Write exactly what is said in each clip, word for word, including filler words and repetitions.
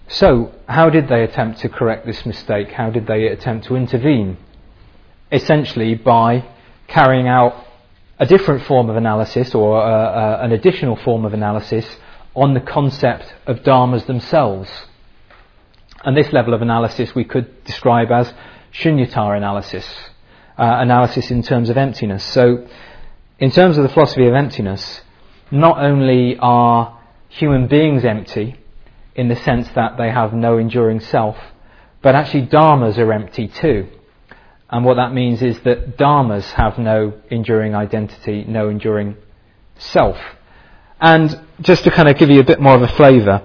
So, how did they attempt to correct this mistake? How did they attempt to intervene? Essentially by carrying out a different form of analysis, or uh, uh, an additional form of analysis on the concept of dharmas themselves. And this level of analysis we could describe as shunyata analysis, uh, analysis in terms of emptiness. So, in terms of the philosophy of emptiness, not only are human beings empty, in the sense that they have no enduring self, but actually dharmas are empty too. And what that means is that dharmas have no enduring identity, no enduring self. And just to kind of give you a bit more of a flavour,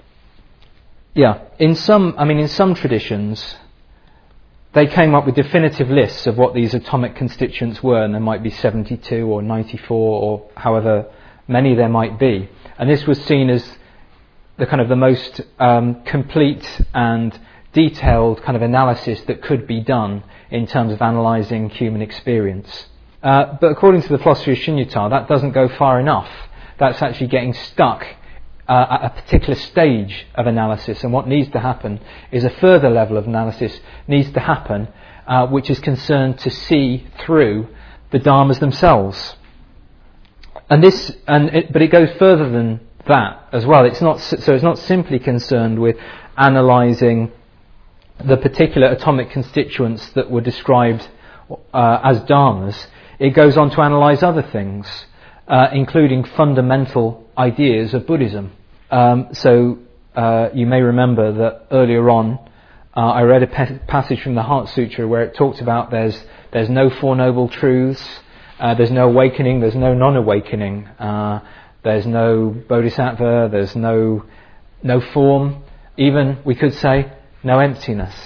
yeah, in some, I mean, in some traditions, they came up with definitive lists of what these atomic constituents were, and there might be seventy-two or ninety-four or however many there might be. And this was seen as the kind of the most um, complete and detailed kind of analysis that could be done in terms of analysing human experience. Uh, but according to the philosophy of Shunyata, that doesn't go far enough. That's actually getting stuck uh, at a particular stage of analysis, and what needs to happen is a further level of analysis needs to happen, uh, which is concerned to see through the dharmas themselves. And this, and it, but it goes further than that as well. It's not so. It's not simply concerned with analysing the particular atomic constituents that were described uh, as dharmas. It goes on to analyse other things, uh, including fundamental ideas of Buddhism. Um, so uh, you may remember that earlier on uh, I read a pa- passage from the Heart Sutra where it talked about there's there's no Four Noble Truths, uh, there's no awakening, there's no non-awakening, uh, there's no bodhisattva, there's no no form, even we could say no emptiness.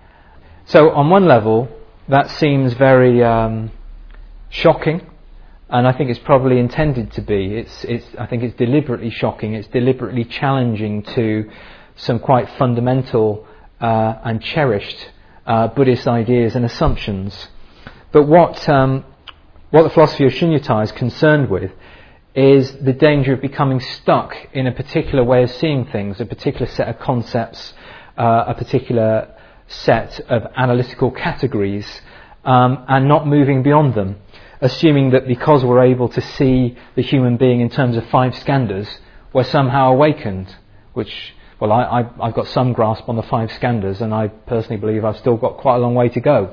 So on one level that seems very um, shocking, and I think it's probably intended to be. It's it's I think it's deliberately shocking, it's deliberately challenging to some quite fundamental uh, and cherished uh, Buddhist ideas and assumptions. But what um, what the philosophy of Shunyata is concerned with is the danger of becoming stuck in a particular way of seeing things, a particular set of concepts, uh, a particular set of analytical categories, um, and not moving beyond them, assuming that because we're able to see the human being in terms of five skandhas, we're somehow awakened, which, well, I, I, I've got some grasp on the five skandhas, and I personally believe I've still got quite a long way to go.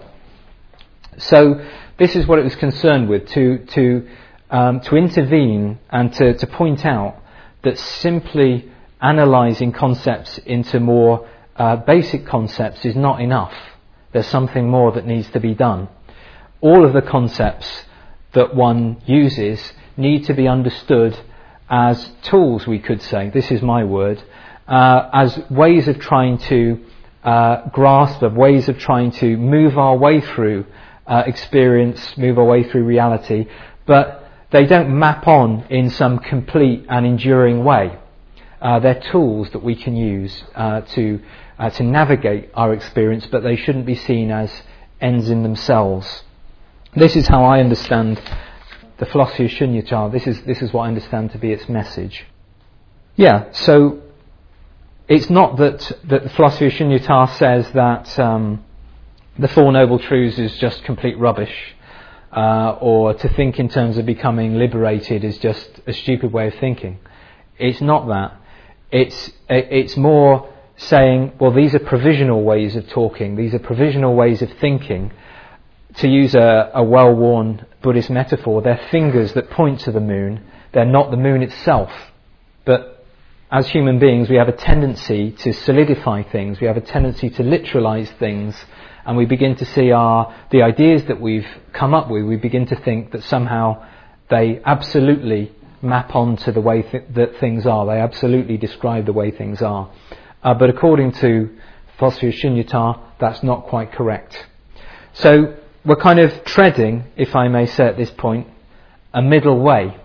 So this is what it was concerned with, to to um, to intervene and to, to point out that simply analysing concepts into more uh, basic concepts is not enough. There's something more that needs to be done. All of the concepts that one uses need to be understood as tools, we could say, this is my word, uh, as ways of trying to uh, grasp, of ways of trying to move our way through uh, experience, move our way through reality, but they don't map on in some complete and enduring way. Uh, they're tools that we can use uh, to uh, to navigate our experience, but they shouldn't be seen as ends in themselves. This is how I understand the philosophy of Shunyata. This is this is what I understand to be its message. Yeah, so it's not that, that the philosophy of Shunyata says that um, the Four Noble Truths is just complete rubbish, uh, or to think in terms of becoming liberated is just a stupid way of thinking. It's not that. It's it's more saying, well, these are provisional ways of talking, these are provisional ways of thinking. To use a, a well-worn Buddhist metaphor, they're fingers that point to the moon. They're not the moon itself. But as human beings, we have a tendency to solidify things. We have a tendency to literalize things. And we begin to see our the ideas that we've come up with, we begin to think that somehow they absolutely map onto the way th- that things are. They absolutely describe the way things are. Uh, but according to philosophy of Shunyata, that's not quite correct. So we're kind of treading, if I may say at this point, a middle way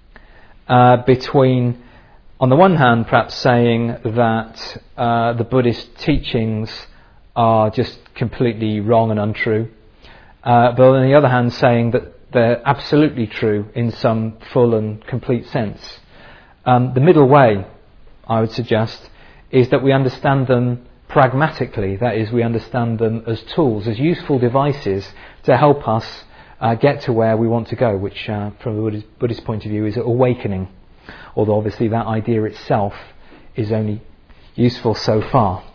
uh, between, on the one hand, perhaps saying that uh, the Buddhist teachings are just completely wrong and untrue, uh, but on the other hand, saying that they're absolutely true in some full and complete sense. Um, the middle way, I would suggest, is that we understand them pragmatically. That is, we understand them as tools, as useful devices to help us uh, get to where we want to go, which uh, from a Buddhist, Buddhist point of view is awakening. Although obviously that idea itself is only useful so far.